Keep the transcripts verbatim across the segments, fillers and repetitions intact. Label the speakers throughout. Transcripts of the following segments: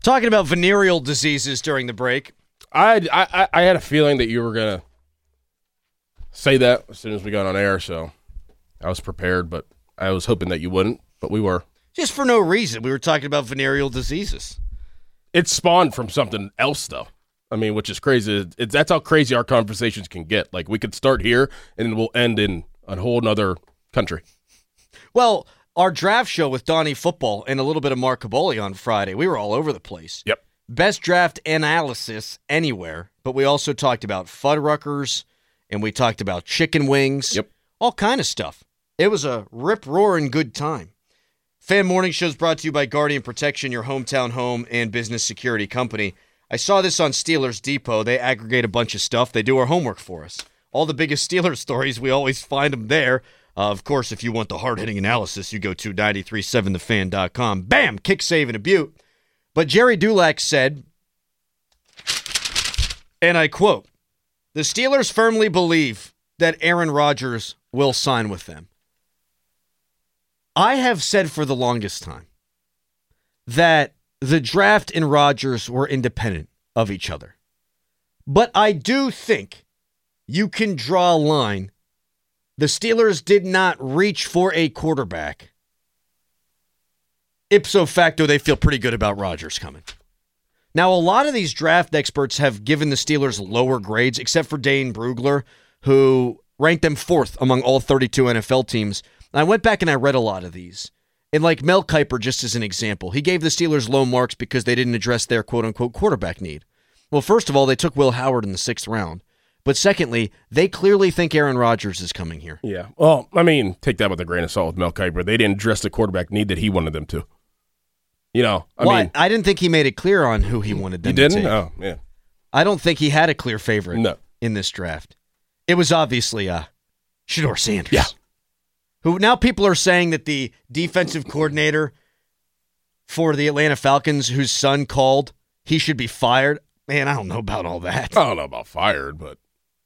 Speaker 1: Talking about venereal diseases during the break.
Speaker 2: I, I, I had a feeling that you were going to say that as soon as we got on air, so I was prepared, but I was hoping that you wouldn't, but we were.
Speaker 1: Just for no reason. We were talking about venereal diseases.
Speaker 2: It spawned from something else, though. I mean, which is crazy. It's, that's how crazy our conversations can get. Like, we could start here, and we'll end in a whole nother country.
Speaker 1: Well, our draft show with Donnie Football and a little bit of Mark Caboli on Friday, we were all over the place.
Speaker 2: Yep.
Speaker 1: Best draft analysis anywhere, but we also talked about Fuddruckers, and we talked about chicken wings.
Speaker 2: Yep.
Speaker 1: All kind of stuff. It was a rip-roaring good time. Fan Morning Show is brought to you by Guardian Protection, your hometown home and business security company. I saw this on Steelers Depot. They aggregate a bunch of stuff. They do our homework for us. All the biggest Steelers stories, we always find them there. Uh, of course, if you want the hard-hitting analysis, you go to nine three seven the fan dot com. Bam! Kick, save, and a beaut. But Jerry Dulac said, and I quote, "The Steelers firmly believe that Aaron Rodgers will sign with them." I have said for the longest time that the draft and Rodgers were independent of each other. But I do think you can draw a line. The Steelers did not reach for a quarterback. Ipso facto, they feel pretty good about Rodgers coming. Now, a lot of these draft experts have given the Steelers lower grades, except for Dane Brugler, who ranked them fourth among all thirty-two N F L teams. I went back and I read a lot of these. And like Mel Kiper, just as an example, he gave the Steelers low marks because they didn't address their quote-unquote quarterback need. Well, first of all, they took Will Howard in the sixth round. But secondly, they clearly think Aaron Rodgers is coming here.
Speaker 2: Yeah. Well, I mean, take that with a grain of salt with Mel Kiper. They didn't address the quarterback need that he wanted them to. You know, I
Speaker 1: well,
Speaker 2: mean.
Speaker 1: I, I didn't think he made it clear on who he wanted them
Speaker 2: you didn't?
Speaker 1: to take.
Speaker 2: Oh, yeah.
Speaker 1: I don't think he had a clear favorite
Speaker 2: no.
Speaker 1: in this draft. It was obviously uh, Shedeur Sanders.
Speaker 2: Yeah.
Speaker 1: Who now people are saying that the defensive coordinator for the Atlanta Falcons, whose son called, he should be fired. Man, I don't know about all that.
Speaker 2: I don't know about fired, but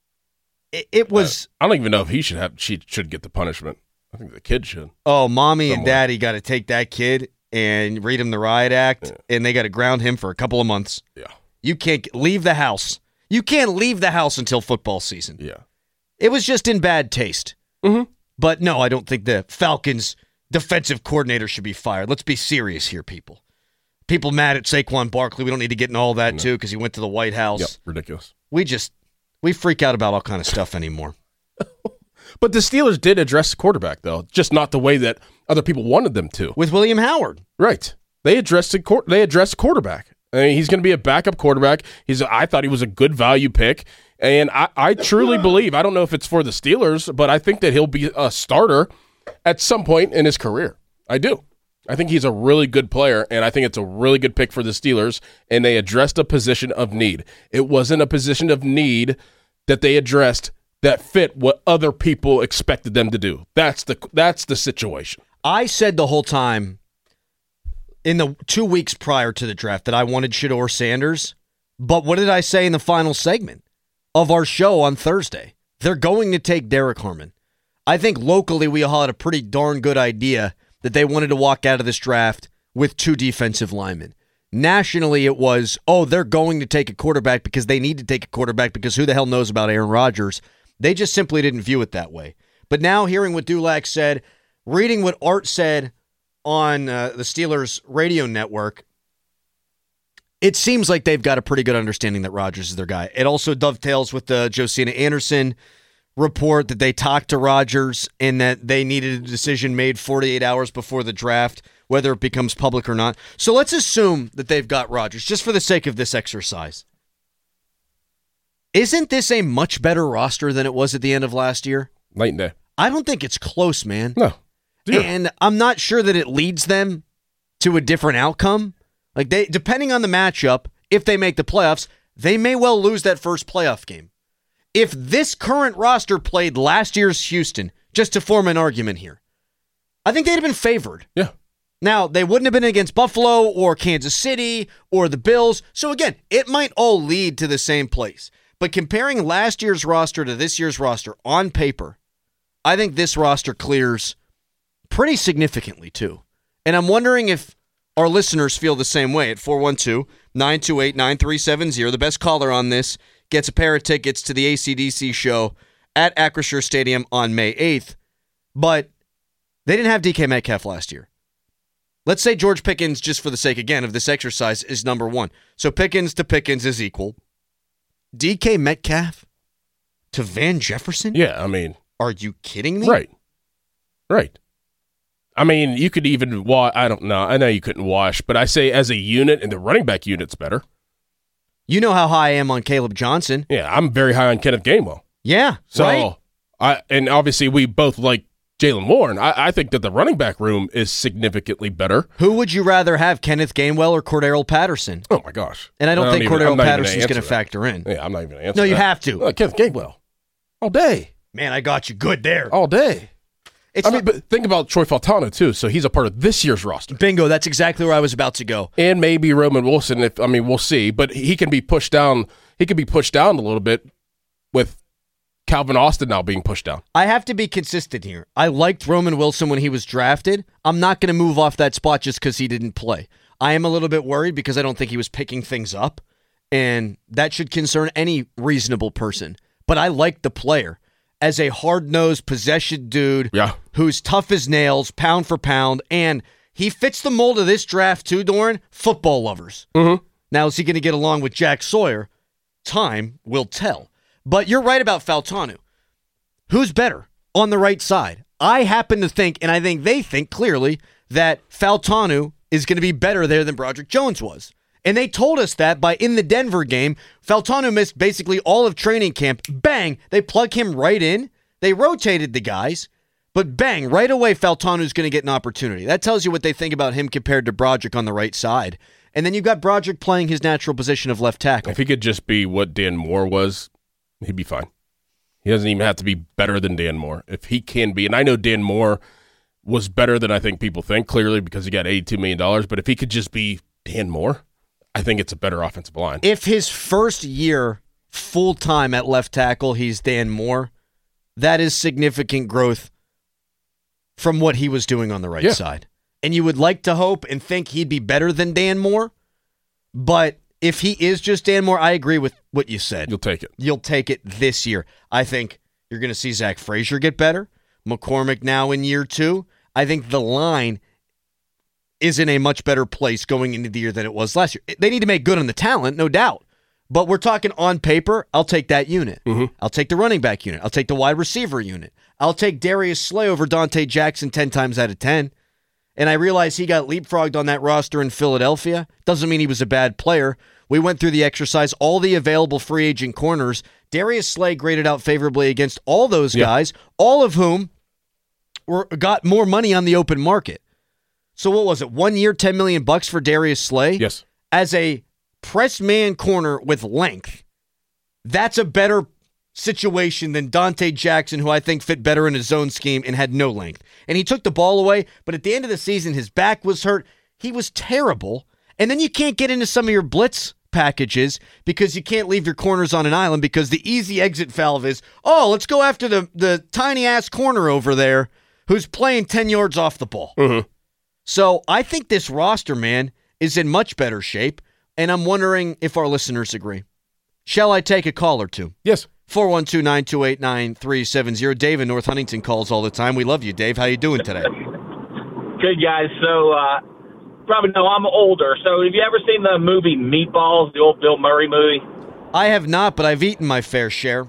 Speaker 1: it, it was.
Speaker 2: Uh, I don't even know if he should have. She should get the punishment. I think the kid should.
Speaker 1: Oh, mommy
Speaker 2: Somewhere.
Speaker 1: and daddy got to take that kid and read him the riot act,
Speaker 2: yeah.
Speaker 1: and they got to ground him for a couple of months.
Speaker 2: Yeah,
Speaker 1: you can't leave the house. You can't leave the house until football season.
Speaker 2: Yeah,
Speaker 1: it was just in bad taste.
Speaker 2: Mm-hmm.
Speaker 1: But no, I don't think the Falcons' defensive coordinator should be fired. Let's be serious here, people. People mad at Saquon Barkley. We don't need to get into all that, no. too, because he went to the White House.
Speaker 2: Yep, ridiculous.
Speaker 1: We just, we freak out about all kind of stuff anymore.
Speaker 2: But the Steelers did address the quarterback, though, just not the way that other people wanted them to.
Speaker 1: With William Howard.
Speaker 2: Right. They addressed the, they addressed quarterback. I mean, he's going to be a backup quarterback. He's. I thought he was a good value pick. And I, I truly believe, I don't know if it's for the Steelers, but I think that he'll be a starter at some point in his career. I do. I think he's a really good player, and I think it's a really good pick for the Steelers, and they addressed a position of need. It wasn't a position of need that they addressed that fit what other people expected them to do. That's the that's the situation.
Speaker 1: I said the whole time in the two weeks prior to the draft that I wanted Shedeur Sanders, but what did I say in the final segment of our show on Thursday? They're going to take Derek Harmon. I think locally we all had a pretty darn good idea that they wanted to walk out of this draft with two defensive linemen. Nationally, it was, oh, they're going to take a quarterback because they need to take a quarterback because who the hell knows about Aaron Rodgers? They just simply didn't view it that way. But now hearing what Dulac said, reading what Art said on uh, the Steelers radio network, it seems like they've got a pretty good understanding that Rodgers is their guy. It also dovetails with the Josina Anderson report that they talked to Rodgers and that they needed a decision made forty-eight hours before the draft, whether it becomes public or not. So let's assume that they've got Rodgers, just for the sake of this exercise. Isn't this a much better roster than it was at the end of last year?
Speaker 2: Night and day.
Speaker 1: I don't think it's close, man.
Speaker 2: No. Zero.
Speaker 1: And I'm not sure that it leads them to a different outcome. Like they, depending on the matchup, if they make the playoffs, they may well lose that first playoff game. If this current roster played last year's Houston, just to form an argument here, I think they'd have been favored.
Speaker 2: Yeah.
Speaker 1: Now, they wouldn't have been against Buffalo or Kansas City or the Bills. So again, it might all lead to the same place. But comparing last year's roster to this year's roster on paper, I think this roster clears pretty significantly too. And I'm wondering if our listeners feel the same way at four one two, nine two eight, nine three seven zero. The best caller on this gets a pair of tickets to the A C D C show at Acrisure Stadium on May eighth. But they didn't have D K Metcalf last year. Let's say George Pickens, just for the sake, again, of this exercise, is number one. So Pickens to Pickens is equal. D K Metcalf to Van Jefferson?
Speaker 2: Yeah, I mean.
Speaker 1: Are you kidding me?
Speaker 2: Right. Right. I mean, you could even wash. I don't know. I know you couldn't wash, but I say as a unit, and the running back unit's better.
Speaker 1: You know how high I am on Caleb Johnson.
Speaker 2: Yeah, I'm very high on Kenneth Gainwell.
Speaker 1: Yeah,
Speaker 2: so
Speaker 1: right.
Speaker 2: I and obviously we both like Jaylen Warren. I, I think that the running back room is significantly better.
Speaker 1: Who would you rather have, Kenneth Gainwell or Cordero Patterson?
Speaker 2: Oh my gosh!
Speaker 1: And I don't, I don't think
Speaker 2: even,
Speaker 1: Cordero Patterson's going to factor in.
Speaker 2: Yeah, I'm not even going to answer.
Speaker 1: No, you
Speaker 2: that.
Speaker 1: have to.
Speaker 2: Uh, Kenneth Gainwell, all day.
Speaker 1: Man, I got you good there.
Speaker 2: All day.
Speaker 1: It's
Speaker 2: I
Speaker 1: not,
Speaker 2: mean, but think about Troy Fautano too. So he's a part of this year's roster.
Speaker 1: Bingo. That's exactly where I was about to go.
Speaker 2: And maybe Roman Wilson. If I mean, we'll see. But he can be pushed down. He can be pushed down a little bit with Calvin Austin now being pushed down.
Speaker 1: I have to be consistent here. I liked Roman Wilson when he was drafted. I'm not going to move off that spot just because he didn't play. I am a little bit worried because I don't think he was picking things up, and that should concern any reasonable person. But I like the player as a hard-nosed possession dude
Speaker 2: yeah.
Speaker 1: who's tough as nails, pound for pound, and he fits the mold of this draft too, Doran. Football lovers.
Speaker 2: Mm-hmm.
Speaker 1: Now, is he going to get along with Jack Sawyer? Time will tell. But you're right about Fautanu. Who's better on the right side? I happen to think, and I think they think clearly, that Fautanu is going to be better there than Broderick Jones was. And they told us that by in the Denver game, Fautanu missed basically all of training camp. Bang, they plug him right in. They rotated the guys, but bang, right away Fautanu's going to get an opportunity. That tells you what they think about him compared to Broderick on the right side. And then you've got Broderick playing his natural position of left tackle.
Speaker 2: If he could just be what Dan Moore was, he'd be fine. He doesn't even have to be better than Dan Moore. If he can be, and I know Dan Moore was better than I think people think, clearly because he got eighty-two million dollars, but if he could just be Dan Moore, I think it's a better offensive line.
Speaker 1: If his first year full-time at left tackle, he's Dan Moore, that is significant growth from what he was doing on the right
Speaker 2: yeah.
Speaker 1: side. And you would like to hope and think he'd be better than Dan Moore, but if he is just Dan Moore, I agree with what you said.
Speaker 2: You'll take it.
Speaker 1: You'll take it this year. I think you're going to see Zach Frazier get better. McCormick now in year two. I think the line is in a much better place going into the year than it was last year. They need to make good on the talent, no doubt. But we're talking on paper, I'll take that unit.
Speaker 2: Mm-hmm.
Speaker 1: I'll take the running back unit. I'll take the wide receiver unit. I'll take Darius Slay over Dante Jackson ten times out of ten. And I realize he got leapfrogged on that roster in Philadelphia. Doesn't mean he was a bad player. We went through the exercise, all the available free agent corners. Darius Slay graded out favorably against all those
Speaker 2: yeah.
Speaker 1: guys, all of whom were got more money on the open market. So what was it? One year, ten million bucks for Darius Slay?
Speaker 2: Yes.
Speaker 1: As a press man corner with length, that's a better situation than Dante Jackson, who I think fit better in his zone scheme and had no length. And he took the ball away, but at the end of the season, his back was hurt. He was terrible. And then you can't get into some of your blitz packages because you can't leave your corners on an island because the easy exit valve is, oh, let's go after the, the tiny-ass corner over there who's playing ten yards off the ball.
Speaker 2: Mm-hmm.
Speaker 1: So I think this roster, man, is in much better shape, and I'm wondering if our listeners agree. Shall I take a call or two?
Speaker 2: Yes.
Speaker 1: four one two, nine two eight, nine three seven zero. Dave in North Huntington calls all the time. We love you, Dave. How you doing today?
Speaker 3: Good, guys. So, uh, probably know I'm older. So have you ever seen the movie Meatballs, the old Bill Murray movie?
Speaker 1: I have not, but I've eaten my fair share.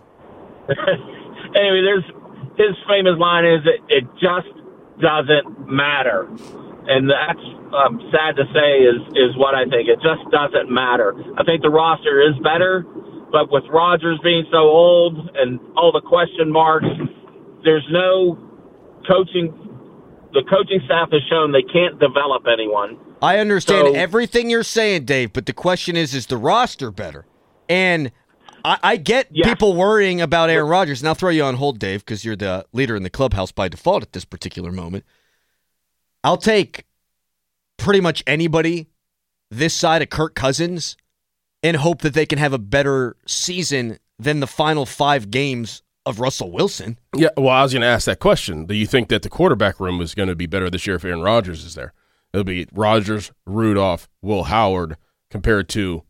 Speaker 3: Anyway, there's his famous line is, it, it just doesn't matter. And that's um, sad to say is, is what I think. It just doesn't matter. I think the roster is better, but with Rodgers being so old and all the question marks, there's no coaching. The coaching staff has shown they can't develop anyone.
Speaker 1: I understand
Speaker 3: So-
Speaker 1: everything you're saying, Dave, but the question is, is the roster better? And I, I get
Speaker 3: Yeah.
Speaker 1: people worrying about Aaron Rodgers, and I'll throw you on hold, Dave, because you're the leader in the clubhouse by default at this particular moment. I'll take pretty much anybody this side of Kirk Cousins and hope that they can have a better season than the final five games of Russell Wilson.
Speaker 2: Yeah, well, I was going to ask that question. Do you think that the quarterback room is going to be better this year if Aaron Rodgers is there? It'll be Rodgers, Rudolph, Will Howard compared to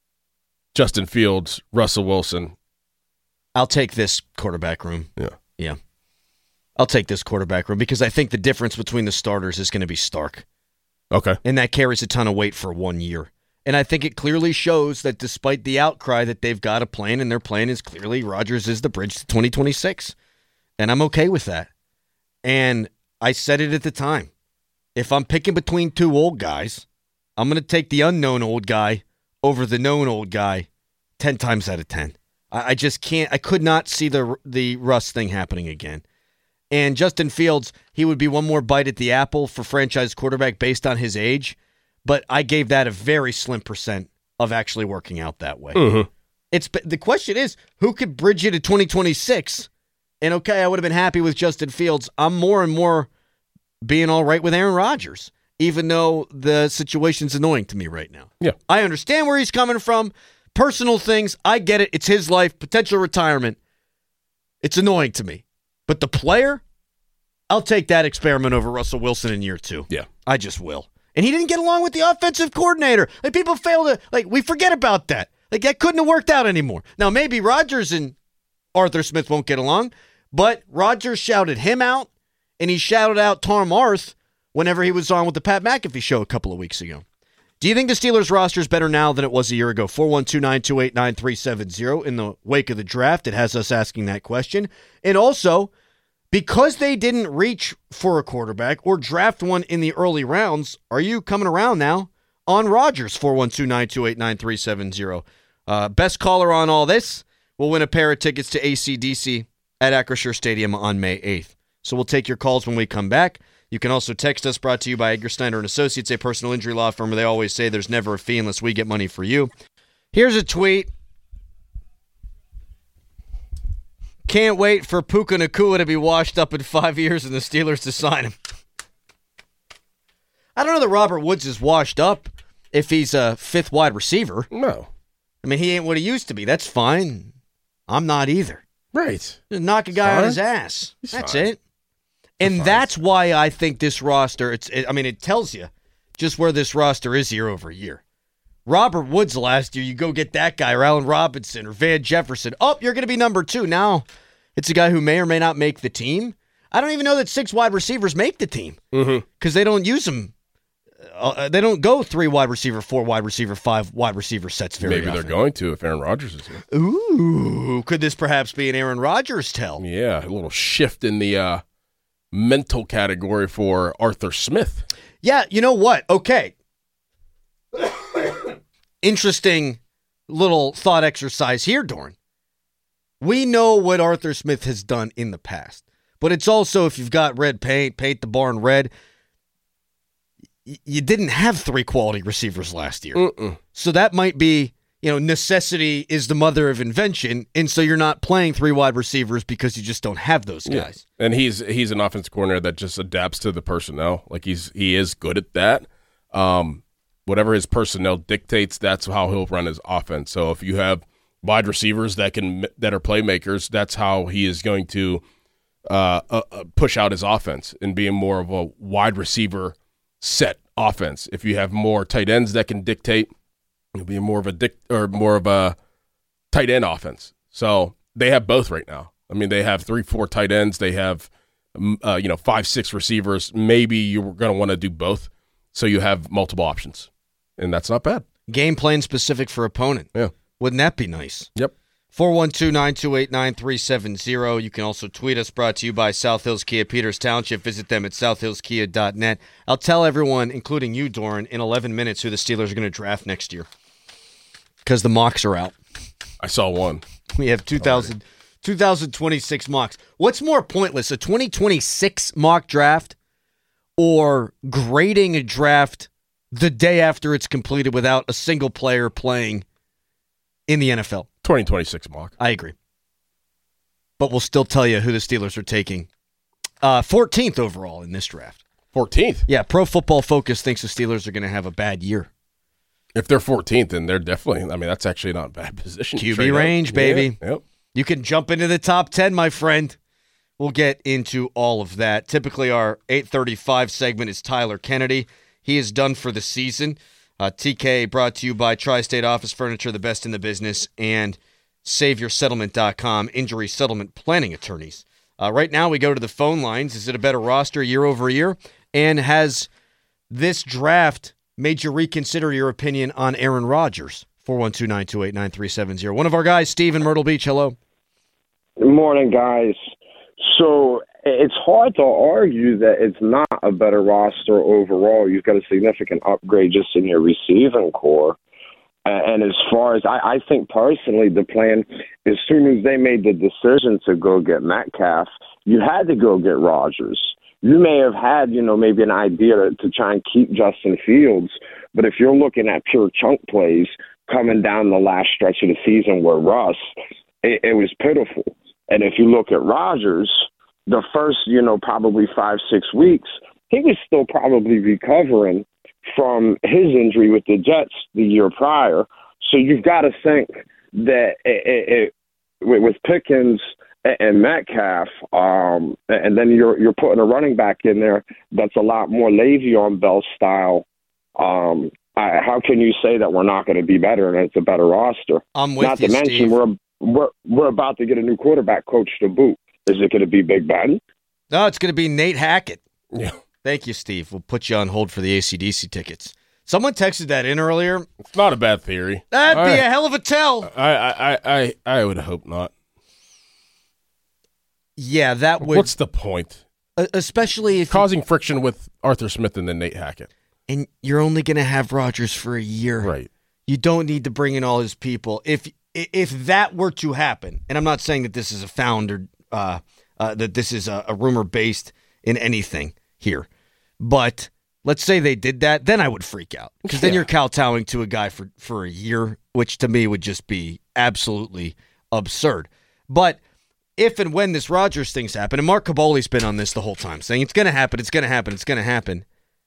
Speaker 2: Justin Fields, Russell Wilson.
Speaker 1: I'll take this quarterback room.
Speaker 2: Yeah.
Speaker 1: Yeah. I'll take this quarterback room because I think the difference between the starters is going to be stark.
Speaker 2: Okay.
Speaker 1: And that carries a ton of weight for one year. And I think it clearly shows that despite the outcry that they've got a plan, and their plan is clearly Rodgers is the bridge to twenty twenty-six. And I'm okay with that. And I said it at the time. If I'm picking between two old guys, I'm going to take the unknown old guy over the known old guy ten times out of ten. I, I just can't, I could not see the the Russ thing happening again. And Justin Fields, he would be one more bite at the apple for franchise quarterback based on his age. But I gave that a very slim percent of actually working out that way.
Speaker 2: Mm-hmm.
Speaker 1: It's the question is, who could bridge you to twenty twenty-six? And okay, I would have been happy with Justin Fields. I'm more and more being all right with Aaron Rodgers, even though the situation's annoying to me right now.
Speaker 2: Yeah.
Speaker 1: I understand where he's coming from. Personal things, I get it. It's his life, potential retirement. It's annoying to me. But the player, I'll take that experiment over Russell Wilson in year two.
Speaker 2: Yeah.
Speaker 1: I just will. And he didn't get along with the offensive coordinator. Like, people fail to, like, we forget about that. Like, that couldn't have worked out anymore. Now, maybe Rodgers and Arthur Smith won't get along, but Rodgers shouted him out, and he shouted out Tom Arth whenever he was on with the Pat McAfee show a couple of weeks ago. Do you think the Steelers roster is better now than it was a year ago? four one two, nine two eight, nine three seven zero. In the wake of the draft, it has us asking that question. And also, because they didn't reach for a quarterback or draft one in the early rounds, are you coming around now on Rodgers? four one two, nine two eight, nine three seven zero. Uh, best caller on all this will win a pair of tickets to A C D C at Acrisure Stadium on May eighth. So we'll take your calls when we come back. You can also text us, brought to you by Edgar Snyder and Associates, a personal injury law firm where they always say there's never a fee unless we get money for you. Here's a tweet. Can't wait for Puka Nacua to be washed up in five years and the Steelers to sign him. I don't know that Robert Woods is washed up if he's a fifth wide receiver.
Speaker 2: No.
Speaker 1: I mean, he ain't what he used to be. That's fine. I'm not either.
Speaker 2: Right.
Speaker 1: Just knock a guy
Speaker 2: Fine.
Speaker 1: on his ass.
Speaker 2: He's
Speaker 1: That's
Speaker 2: fine.
Speaker 1: it. And
Speaker 2: fine.
Speaker 1: that's why I think this roster, it's. It, I mean, it tells you just where this roster is year over year. Robert Woods last year, you go get that guy, or Allen Robinson, or Van Jefferson. Oh, you're going to be number two. Now it's a guy who may or may not make the team. I don't even know that six wide receivers make the team because
Speaker 2: Mm-hmm.
Speaker 1: they don't use them. Uh, they don't go three wide receiver, four wide receiver, five wide receiver sets very
Speaker 2: Maybe
Speaker 1: often.
Speaker 2: they're going to if Aaron Rodgers is here.
Speaker 1: Ooh, could this perhaps be an Aaron Rodgers tell?
Speaker 2: Yeah, a little shift in the uh, mental category for Arthur Smith.
Speaker 1: Yeah, you know what? Okay. Interesting little thought exercise here, Dorn. We know what Arthur Smith has done in the past, but it's also, if you've got red paint, paint the barn red. Y- you didn't have three quality receivers last year.
Speaker 2: Mm-mm.
Speaker 1: So that might be, you know, necessity is the mother of invention, and so you're not playing three wide receivers because you just don't have those guys.
Speaker 2: Yeah. And he's he's an offensive coordinator that just adapts to the personnel. Like he's he is good at that. Um, whatever his personnel dictates, that's how he'll run his offense. So if you have wide receivers that can that are playmakers, that's how he is going to uh, uh, push out his offense and be more of a wide receiver set offense. If you have more tight ends that can dictate, it'll be more of a dic- or more of a tight end offense. So they have both right now. I mean, they have three, four tight ends. They have, uh, you know, five, six receivers. Maybe you're going to want to do both, so you have multiple options, and that's not bad.
Speaker 1: Game plan specific for opponent.
Speaker 2: Yeah.
Speaker 1: Wouldn't that be nice?
Speaker 2: Yep.
Speaker 1: four one two, nine two eight, nine three seven zero. You can also tweet us, brought to you by South Hills Kia Peters Township. Visit them at south hills kia dot net. I'll tell everyone, including you, Doran, in eleven minutes who the Steelers are going to draft next year because the mocks are out.
Speaker 2: I saw one.
Speaker 1: We have two thousand, two thousand twenty-six mocks. What's more pointless, a twenty twenty-six mock draft or grading a draft the day after it's completed without a single player playing in the N F L?
Speaker 2: twenty twenty-six mock.
Speaker 1: I agree. But we'll still tell you who the Steelers are taking. Uh, fourteenth overall in this draft.
Speaker 2: fourteenth.
Speaker 1: Yeah, Pro Football Focus thinks the Steelers are going to have a bad year.
Speaker 2: If they're fourteenth, then they're definitely, I mean, that's actually not a bad position. to
Speaker 1: Q B
Speaker 2: trade up.
Speaker 1: range, baby.
Speaker 2: Yeah, yep.
Speaker 1: You can jump into the top ten, my friend. We'll get into all of that. Typically, our eight thirty-five segment is Tyler Kennedy. he is done for the season. Uh, T K brought to you by Tri-State Office Furniture, the best in the business, and Save Your Settlement dot com, injury settlement planning attorneys. Uh, right now, we go to the phone lines. Is it a better roster year over year? And has this draft made you reconsider your opinion on Aaron Rodgers? four one two, nine two eight, nine three seven zero. One of our guys, Steve in Myrtle Beach. Hello.
Speaker 4: Good morning, guys. So it's hard to argue that it's not a better roster overall. You've got a significant upgrade just in your receiving core. And as far as I, I think personally, the plan, as soon as they made the decision to go get Metcalf, you had to go get Rodgers. You may have had, you know, maybe an idea to, to try and keep Justin Fields, but if you're looking at pure chunk plays coming down the last stretch of the season with Russ, it, it was pitiful. And if you look at Rodgers, the first, you know, probably five, six weeks, he was still probably recovering from his injury with the Jets the year prior. So you've got to think that it, it, it, with Pickens and Metcalf, um, and then you're you're putting a running back in there that's a lot more Le'Veon Bell style. Um, I, how can you say that we're not going to be better and it's a better roster?
Speaker 1: I'm with
Speaker 4: not
Speaker 1: you,
Speaker 4: to mention
Speaker 1: Steve.
Speaker 4: we're we're we're about to get a new quarterback coach to boot. Is it going to be Big Ben?
Speaker 1: No, it's going to be Nate Hackett.
Speaker 2: Yeah.
Speaker 1: Thank you, Steve. We'll put you on hold for the A C D C tickets. Someone texted that in earlier.
Speaker 2: It's not a bad theory.
Speaker 1: That'd be
Speaker 2: I,
Speaker 1: a hell of a tell.
Speaker 2: I, I, I, I would hope not.
Speaker 1: Yeah, that would.
Speaker 2: What's the point?
Speaker 1: Especially if
Speaker 2: Causing friction with Arthur Smith and then Nate Hackett.
Speaker 1: And you're only going to have Rodgers for a year.
Speaker 2: Right.
Speaker 1: You don't need to bring in all his people. If if that were to happen, and I'm not saying that this is a founder, uh, uh, that this is a, a rumor based in anything here, but let's say they did that, then I would freak out. Because then
Speaker 2: Yeah.
Speaker 1: you're kowtowing to a guy for, for a year, which to me would just be absolutely absurd. But if and when this Rodgers thing's happen, and Mark Caboli's been on this the whole time, saying it's going to happen, it's going to happen, it's going to happen.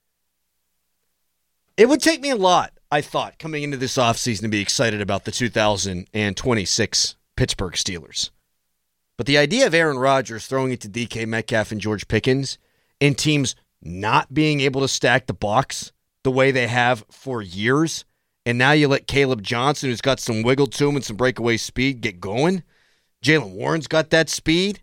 Speaker 1: It would take me a lot, I thought, coming into this offseason to be excited about the two thousand twenty-six Pittsburgh Steelers. But the idea of Aaron Rodgers throwing it to D K Metcalf and George Pickens and teams not being able to stack the box the way they have for years, and now you let Caleb Johnson, who's got some wiggle to him and some breakaway speed, get going. Jaylen Warren's got that speed.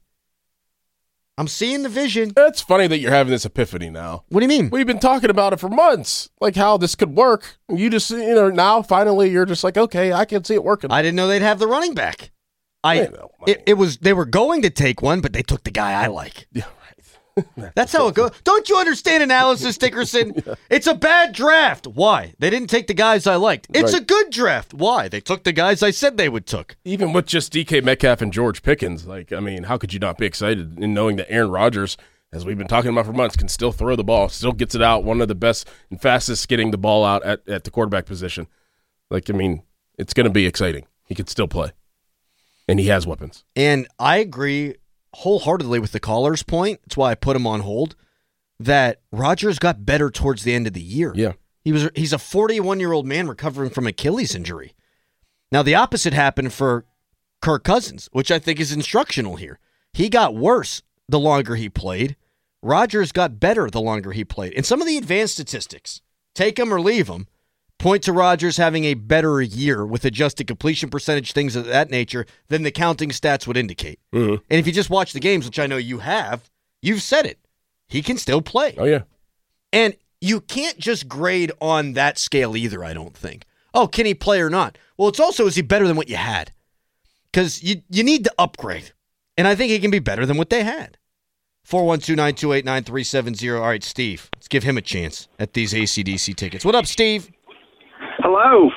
Speaker 1: I'm seeing the vision.
Speaker 2: It's funny that you're having this epiphany now.
Speaker 1: What do you mean?
Speaker 2: We've been talking about it for months, like how this could work. You just, you know, now finally you're just like, okay, I can see it working.
Speaker 1: I didn't know they'd have the running back. I,
Speaker 2: I know.
Speaker 1: it, it was they were going to take one, but they took the guy I like.
Speaker 2: Yeah, right.
Speaker 1: That's how it goes. Don't you understand analysis, Dickerson? Yeah. It's a bad draft. Why? They didn't take the guys I liked. It's right. a good draft. Why? They took the guys I said they would took.
Speaker 2: Even with just D K Metcalf and George Pickens, like, I mean, how could you not be excited in knowing that Aaron Rodgers, as we've been talking about for months, can still throw the ball, still gets it out, one of the best and fastest getting the ball out at, at the quarterback position. Like, I mean, it's going to be exciting. He can still play. And he has weapons.
Speaker 1: And I agree wholeheartedly with the caller's point. That's why I put him on hold. That Rodgers got better towards the end of the year.
Speaker 2: Yeah.
Speaker 1: He was he's a forty-one-year-old man recovering from Achilles injury. Now, the opposite happened for Kirk Cousins, which I think is instructional here. He got worse the longer he played. Rodgers got better the longer he played. And some of the advanced statistics, take them or leave them, point to Rodgers having a better year with adjusted completion percentage, things of that nature, than the counting stats would indicate.
Speaker 2: Mm-hmm.
Speaker 1: And if you just watch the games, which I know you have, you've said it. He can still play.
Speaker 2: Oh, yeah.
Speaker 1: And you can't just grade on that scale either, I don't think. Oh, can he play or not? Well, it's also, is he better than what you had? Because you, you need to upgrade. And I think he can be better than what they had. four one two, nine two eight, nine three seven zero. All right, Steve, let's give him a chance at these A C D C tickets. What up, Steve?
Speaker 5: Hello.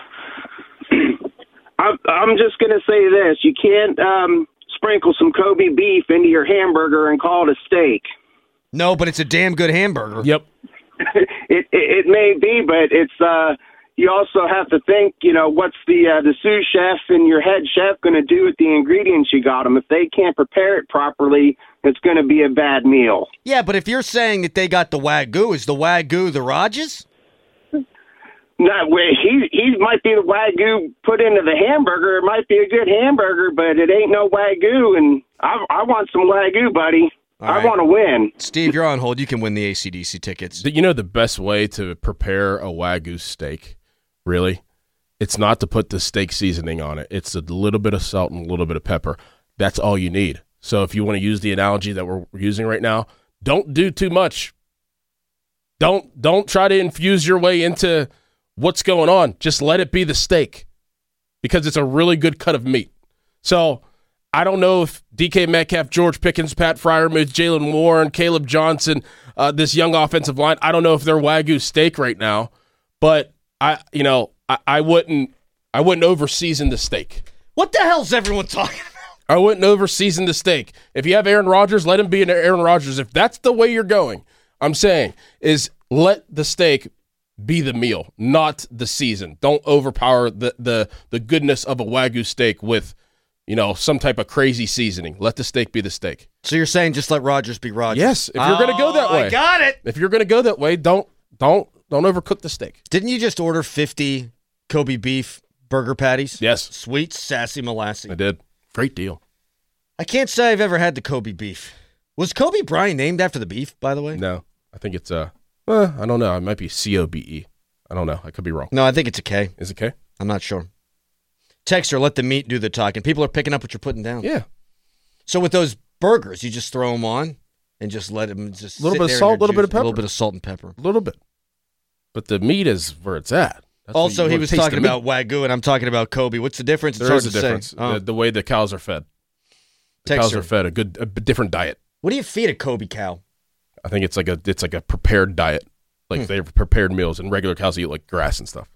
Speaker 5: I'm, I'm just going to say this. You can't um, sprinkle some Kobe beef into your hamburger and call it a steak.
Speaker 1: No, but it's a damn good hamburger.
Speaker 2: Yep.
Speaker 5: it, it it may be, but it's uh, you also have to think, you know, what's the uh, the sous chef and your head chef going to do with the ingredients you got them? If they can't prepare it properly, it's going to be a bad meal.
Speaker 1: Yeah, but if you're saying that they got the Wagyu, is the Wagyu the Rodgers?
Speaker 5: No, he he might be the Wagyu put into the hamburger. It might be a good hamburger, but it ain't no Wagyu, and I I want some Wagyu, buddy.
Speaker 1: All
Speaker 5: I
Speaker 1: right.
Speaker 5: want to win.
Speaker 1: Steve, you're on hold. You can win the A C D C tickets.
Speaker 2: You know the best way to prepare a Wagyu steak, really? It's not to put the steak seasoning on it. It's a little bit of salt and a little bit of pepper. That's all you need. So if you want to use the analogy that we're using right now, don't do too much. Don't don't try to infuse your way into what's going on. Just let it be the steak because it's a really good cut of meat. So I don't know if D K Metcalf, George Pickens, Pat Freiermuth, Jalen Warren, Caleb Johnson, uh, this young offensive line, I don't know if they're Wagyu steak right now, but I, you know, I, I wouldn't, I wouldn't over-season the steak.
Speaker 1: What the hell's everyone talking about?
Speaker 2: I wouldn't over-season the steak. If you have Aaron Rodgers, let him be an Aaron Rodgers. If that's the way you're going, I'm saying is let the steak be the meal, not the season. Don't overpower the the the goodness of a Wagyu steak with, you know, some type of crazy seasoning. Let the steak be the steak.
Speaker 1: So you're saying just let Rodgers be Rodgers?
Speaker 2: Yes, if you're going to go that
Speaker 1: Oh,
Speaker 2: way.
Speaker 1: I got it.
Speaker 2: If you're going to go that way, don't don't don't overcook the steak.
Speaker 1: Didn't you just order fifty Kobe beef burger patties?
Speaker 2: Yes,
Speaker 1: Sweet, sassy, molassy.
Speaker 2: I did. Great deal.
Speaker 1: I can't say I've ever had the Kobe beef. Was Kobe Bryant named after the beef, by the way?
Speaker 2: No, I think it's uh, uh I don't know. It might be C O B E. I don't know. I could be wrong.
Speaker 1: No, I think it's a K.
Speaker 2: Is it K?
Speaker 1: I'm not sure. Texter, let the meat do the talking. People are picking up what you're putting down.
Speaker 2: Yeah.
Speaker 1: So with those burgers, you just throw them on and just let them just
Speaker 2: Little
Speaker 1: sit
Speaker 2: bit of
Speaker 1: there in
Speaker 2: salt,
Speaker 1: their
Speaker 2: little bit
Speaker 1: juice.
Speaker 2: of pepper.
Speaker 1: A little bit of salt and pepper.
Speaker 2: A little bit. But the meat is where it's at. That's
Speaker 1: Also,
Speaker 2: what you
Speaker 1: he
Speaker 2: wanna
Speaker 1: was
Speaker 2: taste
Speaker 1: talking
Speaker 2: the
Speaker 1: about
Speaker 2: meat.
Speaker 1: Wagyu, and I'm talking about Kobe. What's the difference? It's
Speaker 2: There
Speaker 1: hard
Speaker 2: is a
Speaker 1: to
Speaker 2: difference.
Speaker 1: say. Oh.
Speaker 2: The, the way the cows are fed. The cows
Speaker 1: Texter,
Speaker 2: are fed a good, a different diet.
Speaker 1: what do you feed a Kobe cow?
Speaker 2: I think it's like a, it's like a prepared diet. Like
Speaker 1: Hmm.
Speaker 2: they're prepared meals, and regular cows eat like grass and stuff.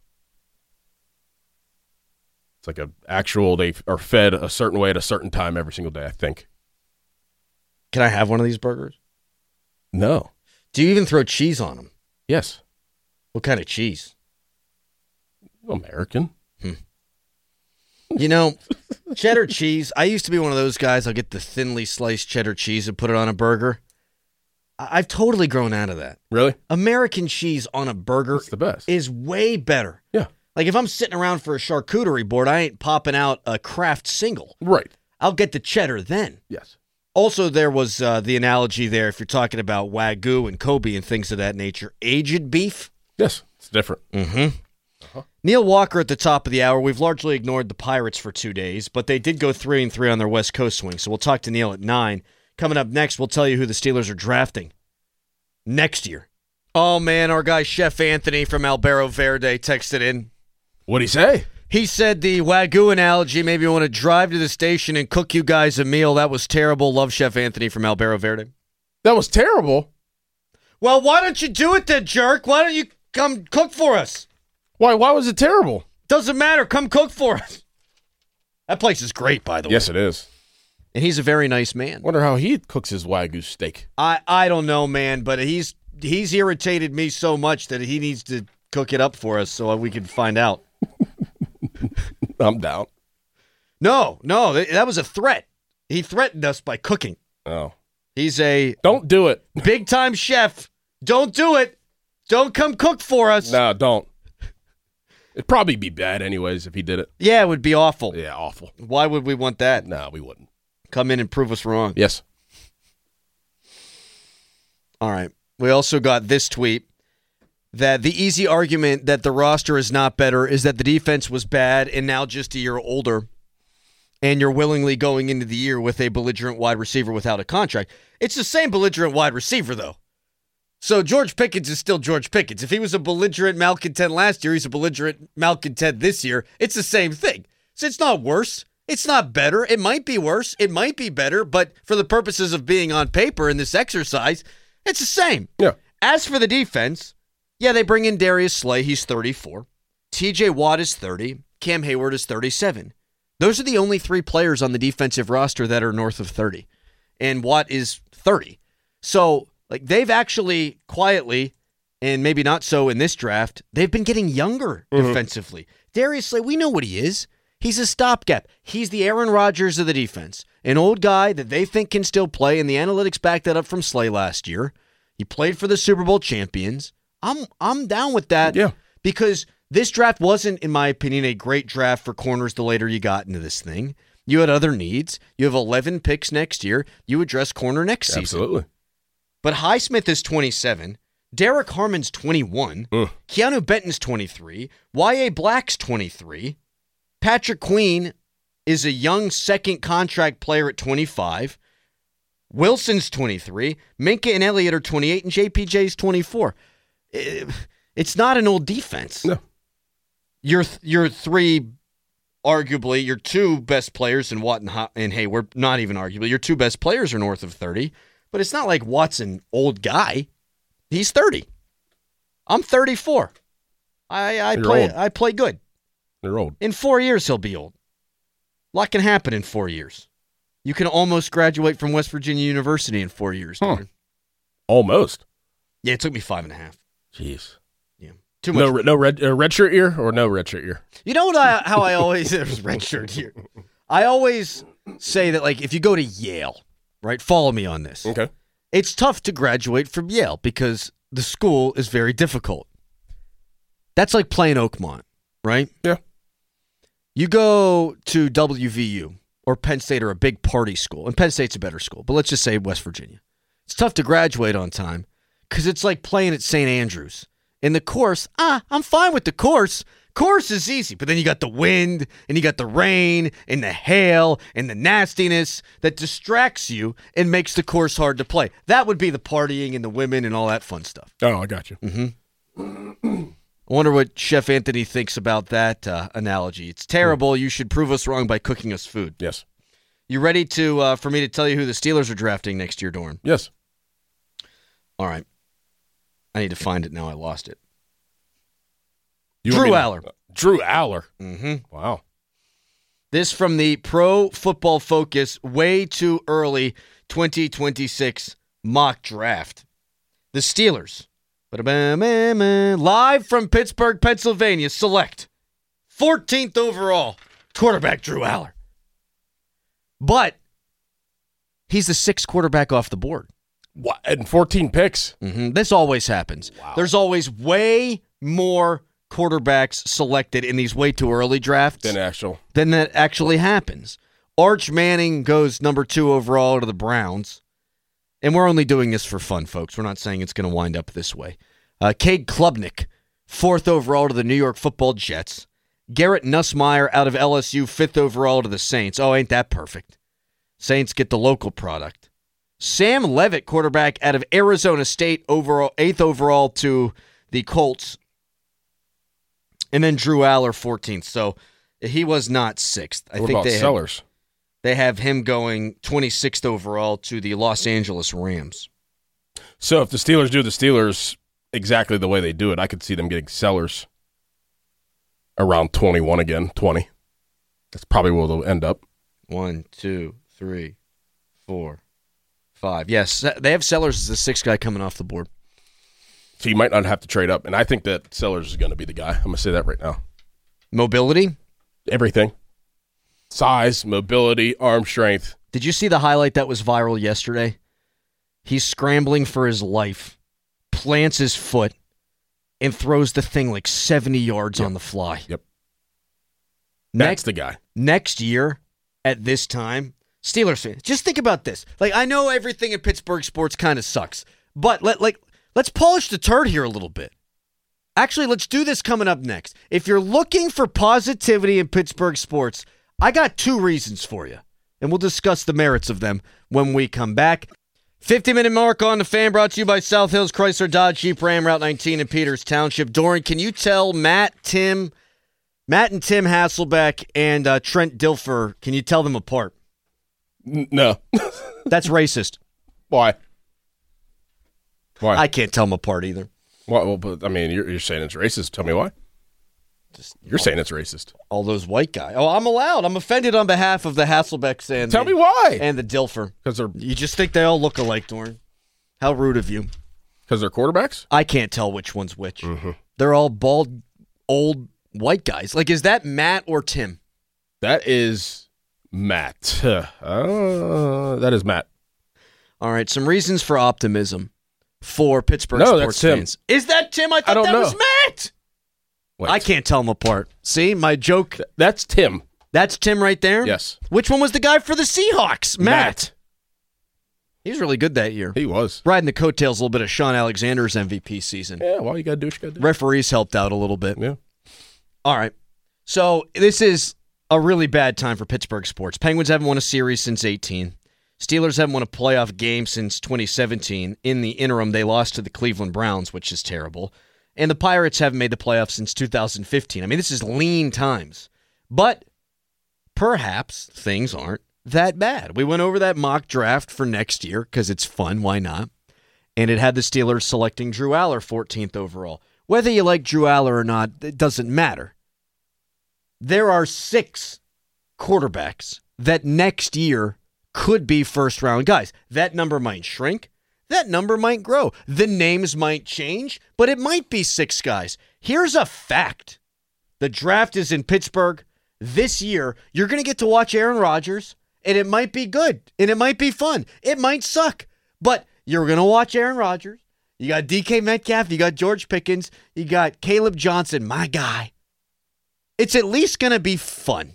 Speaker 2: It's like a actual. They are fed a certain way at a certain time every single day. I think.
Speaker 1: Can I have one of these burgers?
Speaker 2: No.
Speaker 1: Do you even throw cheese on them?
Speaker 2: Yes.
Speaker 1: What kind of cheese?
Speaker 2: American.
Speaker 1: You know, cheddar cheese. I used to be one of those guys. I'll get the thinly sliced cheddar cheese and put it on a burger. I- I've totally grown out of that.
Speaker 2: Really?
Speaker 1: American cheese on a burger
Speaker 2: It's the best.
Speaker 1: is way better.
Speaker 2: Yeah.
Speaker 1: Like if I'm sitting around for a charcuterie board, I ain't popping out a Kraft single.
Speaker 2: Right.
Speaker 1: I'll get the cheddar then.
Speaker 2: Yes.
Speaker 1: Also, there was uh, the analogy there, if you're talking about Wagyu and Kobe and things of that nature, aged beef.
Speaker 2: Yes. It's different.
Speaker 1: Mm-hmm. Neil Walker at the top of the hour. We've largely ignored the Pirates for two days, but they did go three and three on their West Coast swing. So we'll talk to Neil at nine. Coming up next, we'll tell you who the Steelers are drafting next year. Oh man, our guy Chef Anthony from Albero Verde texted in.
Speaker 2: What'd he say?
Speaker 1: He said the Wagyu analogy. Maybe you want to drive to the station and cook you guys a meal. That was terrible. Love Chef Anthony from Albero Verde.
Speaker 2: That was terrible.
Speaker 1: Well, why don't you do it then, jerk? Why don't you come cook for us?
Speaker 2: Why? Why was it terrible?
Speaker 1: Doesn't matter. Come cook for us. That place is great, by the way.
Speaker 2: Yes, it is.
Speaker 1: And he's a very nice man.
Speaker 2: Wonder how he cooks his Wagyu steak.
Speaker 1: I, I don't know, man, but he's he's irritated me so much that he needs to cook it up for us so we can find out.
Speaker 2: I'm down.
Speaker 1: No, no, th- that was a threat. He threatened us by cooking.
Speaker 2: Oh.
Speaker 1: He's a
Speaker 2: Don't do it.
Speaker 1: big-time chef. Don't do it. Don't come cook for us.
Speaker 2: No, don't. It'd probably be bad anyways if he did it.
Speaker 1: Yeah, it would be awful.
Speaker 2: Yeah, awful.
Speaker 1: Why would we want that?
Speaker 2: No, we wouldn't.
Speaker 1: Come in and prove us wrong.
Speaker 2: Yes.
Speaker 1: All right. We also got this tweet that the easy argument that the roster is not better is that the defense was bad and now just a year older, and you're willingly going into the year with a belligerent wide receiver without a contract. It's the same belligerent wide receiver, though. So George Pickens is still George Pickens. If he was a belligerent malcontent last year, he's a belligerent malcontent this year. It's the same thing. So it's not worse. It's not better. It might be worse. It might be better. But for the purposes of being on paper in this exercise, it's the same.
Speaker 2: Yeah.
Speaker 1: As for the defense, yeah, they bring in Darius Slay. He's thirty-four. T J Watt is thirty. Cam Hayward is thirty-seven. Those are the only three players on the defensive roster that are north of thirty. And Watt is thirty. So, like, they've actually quietly, and maybe not so in this draft, they've been getting younger
Speaker 2: Mm-hmm.
Speaker 1: defensively. Darius Slay, we know what he is. He's a stopgap. He's the Aaron Rodgers of the defense. An old guy that they think can still play, and the analytics backed that up from Slay last year. He played for the Super Bowl champions. I'm I'm down with that.
Speaker 2: Yeah.
Speaker 1: Because this draft wasn't, in my opinion, a great draft for corners the later you got into this thing. You had other needs. You have eleven picks next year. You address corner next season.
Speaker 2: Absolutely.
Speaker 1: But Highsmith is twenty-seven. Derek Harmon's twenty-one.
Speaker 2: Mm.
Speaker 1: Keanu Benton's twenty-three. Y A. Black's twenty-three. Patrick Queen is a young second contract player at twenty-five. Wilson's twenty-three. Minka and Elliott are twenty-eight, and J P J's twenty-four. It's not an old defense.
Speaker 2: No.
Speaker 1: Your your three, arguably, your two best players in Watt and, ha- and Hayward, not even arguably, your two best players are north of thirty. But it's not like Watt's an old guy. He's thirty. I'm thirty-four. I, I play
Speaker 2: old.
Speaker 1: I play good.
Speaker 2: They're old.
Speaker 1: In four years, he'll be old. A lot can happen in four years. You can almost graduate from West Virginia University in four years.
Speaker 2: Huh.
Speaker 1: Darren.
Speaker 2: Almost.
Speaker 1: Yeah, it took me five and a half.
Speaker 2: Jeez.
Speaker 1: Yeah, too much.
Speaker 2: No, no red, uh, red shirt year or no red shirt year?
Speaker 1: You know what? I how I always there's red shirt here. I always say that, like, if you go to Yale, right? Follow me on this.
Speaker 2: Okay.
Speaker 1: It's tough to graduate from Yale because the school is very difficult. That's like playing Oakmont, right?
Speaker 2: Yeah.
Speaker 1: You go to W V U or Penn State or a big party school, and Penn State's a better school, but let's just say West Virginia. It's tough to graduate on time because it's like playing at Saint Andrews. In the course, ah, I'm fine with the course. Course is easy, but then you got the wind, and you got the rain, and the hail, and the nastiness that distracts you and makes the course hard to play. That would be the partying and the women and all that fun stuff.
Speaker 2: Oh, I got you.
Speaker 1: Mm-hmm. I wonder what Chef Anthony thinks about that uh, analogy. It's terrible. Mm. You should prove us wrong by cooking us food.
Speaker 2: Yes.
Speaker 1: You ready to uh, for me to tell you who the Steelers are drafting next year, Dorn?
Speaker 2: Yes.
Speaker 1: All right. I need to find it now. I lost it.
Speaker 2: You
Speaker 1: Drew
Speaker 2: to,
Speaker 1: Aller.
Speaker 2: Uh, Drew Aller.
Speaker 1: Mm-hmm.
Speaker 2: Wow.
Speaker 1: This from the Pro Football Focus way too early twenty twenty-six mock draft. The Steelers, live from Pittsburgh, Pennsylvania, select fourteenth overall quarterback Drew Aller. But he's the sixth quarterback off the board.
Speaker 2: What? And fourteen picks?
Speaker 1: Mm-hmm. This always happens.
Speaker 2: Wow.
Speaker 1: There's always way more quarterbacks selected in these way too early drafts
Speaker 2: Than actual.
Speaker 1: than that actually happens. Arch Manning goes number two overall to the Browns. And we're only doing this for fun, folks. We're not saying it's going to wind up this way. Uh, Cade Klubnik, fourth overall to the New York Football Jets. Garrett Nussmeier out of L S U, fifth overall to the Saints. Oh, ain't that perfect? Saints get the local product. Sam Levitt, quarterback out of Arizona State, overall eighth overall to the Colts. And then Drew Aller, fourteenth. So he was not sixth. I
Speaker 2: what
Speaker 1: think
Speaker 2: about
Speaker 1: they
Speaker 2: Sellers?
Speaker 1: Have, they have him going twenty-sixth overall to the Los Angeles Rams.
Speaker 2: So if the Steelers do the Steelers exactly the way they do it, I could see them getting Sellers around twenty-one again, twenty. That's probably where they'll end up.
Speaker 1: One, two, three, four, five. Yes, they have Sellers as the sixth guy coming off the board.
Speaker 2: So you might not have to trade up. And I think that Sellers is going to be the guy. I'm going to say that right now.
Speaker 1: Mobility?
Speaker 2: Everything. Size, mobility, arm strength.
Speaker 1: Did you see the highlight that was viral yesterday? He's scrambling for his life, plants his foot, and throws the thing like seventy yards
Speaker 2: yep.
Speaker 1: on the fly.
Speaker 2: Yep.
Speaker 1: Next,
Speaker 2: That's the guy.
Speaker 1: Next year, at this time, Steelers fans, just think about this. Like, I know everything in Pittsburgh sports kind of sucks, but let like let's polish the turd here a little bit. Actually, let's do this coming up next. If you're looking for positivity in Pittsburgh sports, I got two reasons for you, and we'll discuss the merits of them when we come back. fifty-minute mark on the Fan, brought to you by South Hills Chrysler Dodge Jeep Ram, Route nineteen in Peters Township. Doran, can you tell Matt, Tim, Matt and Tim Hasselbeck and uh, Trent Dilfer, can you tell them apart?
Speaker 2: N- no.
Speaker 1: That's racist.
Speaker 2: Why? Why?
Speaker 1: I can't tell them apart either.
Speaker 2: Well, well, but I mean, you're, you're saying it's racist. Tell me why.
Speaker 1: Just
Speaker 2: You're all, saying it's racist.
Speaker 1: All those white guys. Oh, I'm allowed. I'm offended on behalf of the Hasselbecks and
Speaker 2: Tell
Speaker 1: the,
Speaker 2: me why.
Speaker 1: and the Dilfer.
Speaker 2: Because they're
Speaker 1: You just think they all look alike, Doran. How rude of you.
Speaker 2: Because they're quarterbacks?
Speaker 1: I can't tell which one's which.
Speaker 2: Mm-hmm.
Speaker 1: They're all bald, old white guys. Like, is that Matt or Tim?
Speaker 2: That is Matt. Uh, that is Matt.
Speaker 1: All right, some reasons for optimism for Pittsburgh
Speaker 2: no,
Speaker 1: sports
Speaker 2: that's Tim.
Speaker 1: fans. Is that Tim? I thought
Speaker 2: I don't
Speaker 1: that
Speaker 2: know.
Speaker 1: was Matt.
Speaker 2: Wait.
Speaker 1: I can't tell them apart. See, my joke.
Speaker 2: That's Tim.
Speaker 1: That's Tim right there?
Speaker 2: Yes.
Speaker 1: Which one was the guy for the Seahawks? Matt.
Speaker 2: Matt.
Speaker 1: He was really good that year.
Speaker 2: He was.
Speaker 1: Riding the coattails a little bit of Sean Alexander's M V P season.
Speaker 2: Yeah, well, you got to do what you got to do.
Speaker 1: Referees helped out a little bit.
Speaker 2: Yeah.
Speaker 1: All right. So this is a really bad time for Pittsburgh sports. Penguins haven't won a series since eighteen. Steelers haven't won a playoff game since twenty seventeen. In the interim, they lost to the Cleveland Browns, which is terrible. And the Pirates haven't made the playoffs since two thousand fifteen. I mean, this is lean times. But perhaps things aren't that bad. We went over that mock draft for next year because it's fun. Why not? And it had the Steelers selecting Drew Aller fourteenth overall. Whether you like Drew Aller or not, it doesn't matter. There are six quarterbacks that next year could be first-round guys. That number might shrink. That number might grow. The names might change, but it might be six guys. Here's a fact. The draft is in Pittsburgh. This year, you're going to get to watch Aaron Rodgers, and it might be good, and it might be fun. It might suck, but you're going to watch Aaron Rodgers. You got D K Metcalf. You got George Pickens. You got Caleb Johnson, my guy. It's at least going to be fun.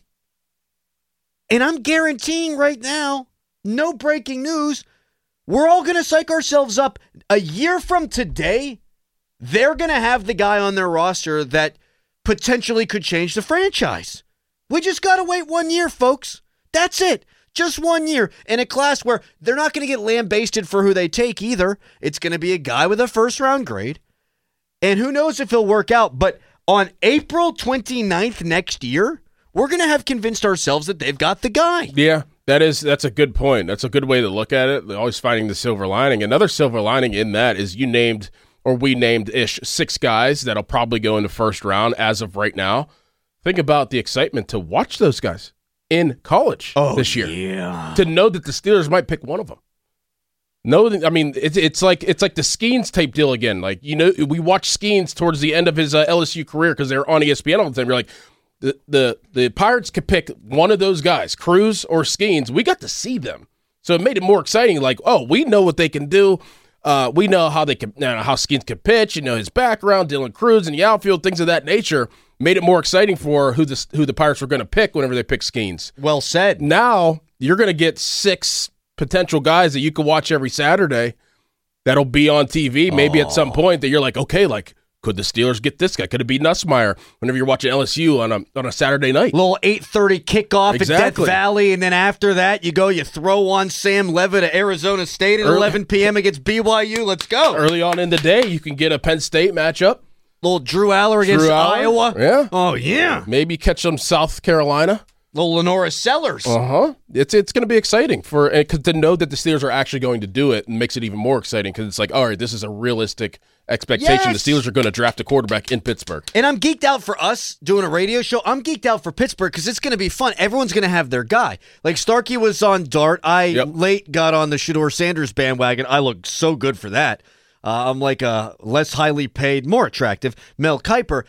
Speaker 1: And I'm guaranteeing right now, no breaking news, we're all going to psych ourselves up. A year from today, they're going to have the guy on their roster that potentially could change the franchise. We just got to wait one year, folks. That's it. Just one year in a class where they're not going to get lambasted for who they take either. It's going to be a guy with a first-round grade. And who knows if he'll work out, but on April twenty-ninth next year, we're going to have convinced ourselves that they've got the guy.
Speaker 2: Yeah, that is that's a good point. That's a good way to look at it. They're always finding the silver lining. Another silver lining in that is you named, or we named-ish, six guys that'll probably go in the first round as of right now. Think about the excitement to watch those guys in college
Speaker 1: oh,
Speaker 2: this year.
Speaker 1: Yeah.
Speaker 2: To know that the Steelers might pick one of them. No, I mean it's it's like it's like the Skeens tape deal again. Like, you know, we watched Skeens towards the end of his uh, L S U career because they were on E S P N all the time. You're like, the the the Pirates could pick one of those guys, Cruz or Skeens. We got to see them, so it made it more exciting. Like, oh, we know what they can do. Uh, we know how they can, you know, how Skeens can pitch. You know his background, Dylan Cruz in the outfield, things of that nature. Made it more exciting for who the who the Pirates were going to pick whenever they pick Skeens.
Speaker 1: Well said.
Speaker 2: Now you're going to get six potential guys that you can watch every Saturday that'll be on T V. Maybe
Speaker 1: oh.
Speaker 2: at some point that you're like, okay, like, could the Steelers get this guy? Could it be Nussmeier whenever you're watching L S U on a on a Saturday night?
Speaker 1: Little eight thirty kickoff
Speaker 2: Exactly.
Speaker 1: at Death Valley, and then after that, you go, you throw on Sam Levitt at Arizona State at
Speaker 2: Early.
Speaker 1: eleven p.m. against B Y U. Let's go.
Speaker 2: Early on in the day, you can get a Penn State matchup.
Speaker 1: Little Drew Aller against
Speaker 2: Drew Aller.
Speaker 1: Iowa.
Speaker 2: Yeah.
Speaker 1: Oh, yeah.
Speaker 2: Maybe catch some South Carolina.
Speaker 1: Little Lenora Sellers.
Speaker 2: Uh-huh. It's it's going to be exciting for uh, cause to know that the Steelers are actually going to do it, and makes it even more exciting because it's like, all right, this is a realistic expectation.
Speaker 1: Yes.
Speaker 2: The Steelers are going to draft a quarterback in Pittsburgh.
Speaker 1: And I'm geeked out for us doing a radio show. I'm geeked out for Pittsburgh because it's going to be fun. Everyone's going to have their guy. Like Starkey was on Dart. I
Speaker 2: Yep.
Speaker 1: late got on the Shedeur Sanders bandwagon. I look so good for that. Uh, I'm like a less highly paid, more attractive Mel Kiper.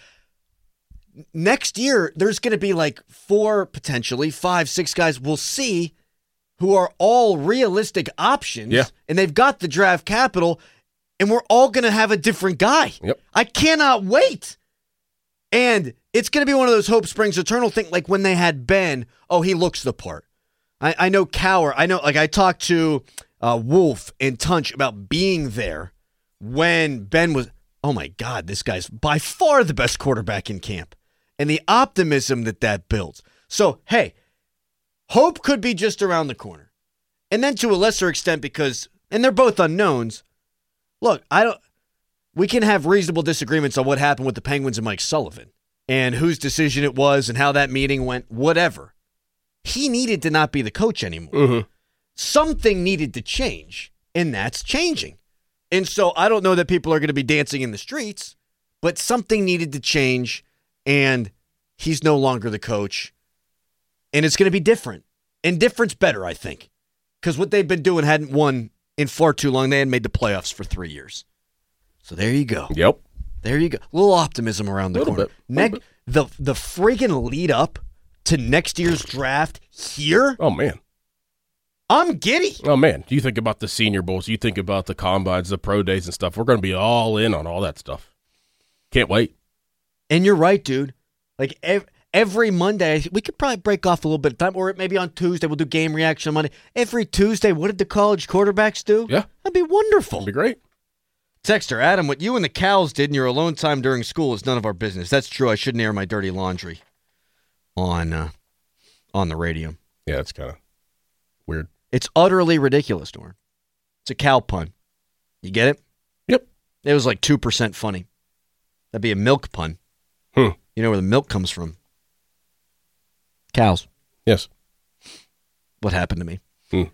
Speaker 1: Next year, there's going to be like four, potentially five, six guys we'll see who are all realistic options.
Speaker 2: Yeah.
Speaker 1: And they've got the draft capital, and we're all going to have a different guy.
Speaker 2: Yep.
Speaker 1: I cannot wait. And it's going to be one of those hope springs eternal thing, like when they had Ben. Oh, he looks the part. I, I know Cower. I know, like I talked to uh, Wolf and Tunch about being there when Ben was, oh my God, this guy's by far the best quarterback in camp. And the optimism that that builds. So, hey, hope could be just around the corner. And then to a lesser extent, because, and they're both unknowns, look, I don't, we can have reasonable disagreements on what happened with the Penguins and Mike Sullivan and whose decision it was and how that meeting went, whatever. He needed to not be the coach anymore.
Speaker 2: Mm-hmm.
Speaker 1: Something needed to change, and that's changing. And so I don't know that people are going to be dancing in the streets, but something needed to change, and he's no longer the coach. And it's going to be different. And different's better, I think. Because what they've been doing hadn't won in far too long. They hadn't made the playoffs for three years. So there you go.
Speaker 2: Yep.
Speaker 1: There you go. A little optimism around the
Speaker 2: Little
Speaker 1: corner.
Speaker 2: bit. Little
Speaker 1: Ne-
Speaker 2: bit.
Speaker 1: the the friggin' lead up to next year's draft here,
Speaker 2: Oh, man.
Speaker 1: I'm giddy.
Speaker 2: Oh, man. You think about the Senior Bowls. You think about the combines, the pro days and stuff. We're going to be all in on all that stuff. Can't wait.
Speaker 1: And you're right, dude. Like ev- every Monday, we could probably break off a little bit of time, or maybe on Tuesday we'll do game reaction on Monday. Every Tuesday, what did the college quarterbacks do?
Speaker 2: Yeah.
Speaker 1: That'd be wonderful.
Speaker 2: That'd be great.
Speaker 1: Texter, Adam, what you and the cows did in your alone time during school is none of our business. That's true. I shouldn't air my dirty laundry on uh, on the radio.
Speaker 2: Yeah, it's kind of weird.
Speaker 1: It's utterly ridiculous, Norm. It's a cow pun. You get it?
Speaker 2: Yep.
Speaker 1: It was like two percent funny. That'd be a milk pun.
Speaker 2: Hmm.
Speaker 1: You know where the milk comes from? Cows.
Speaker 2: Yes.
Speaker 1: What happened to me?
Speaker 2: Hmm.